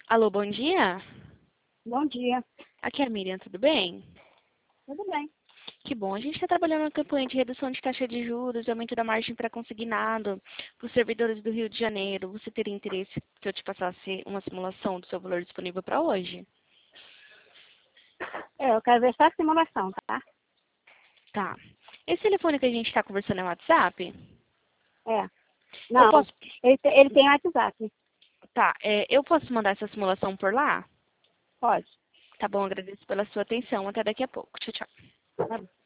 Alô, bom dia? Bom dia. Aqui é a Miriam, tudo bem? Tudo bem. Que bom, a gente está trabalhando na campanha de redução de taxa de juros e aumento da margem para consignado para os servidores do Rio de Janeiro. Você teria interesse que eu te passasse uma simulação do seu valor disponível para hoje? Eu quero ver só a simulação, tá? Tá. Esse telefone que a gente está conversando é o WhatsApp? É. Eu Não, posso, ele tem WhatsApp. tá, eu posso mandar essa simulação por lá? Pode. Tá bom, agradeço pela sua atenção. Até daqui a pouco. Tchau, tchau. Tá bom.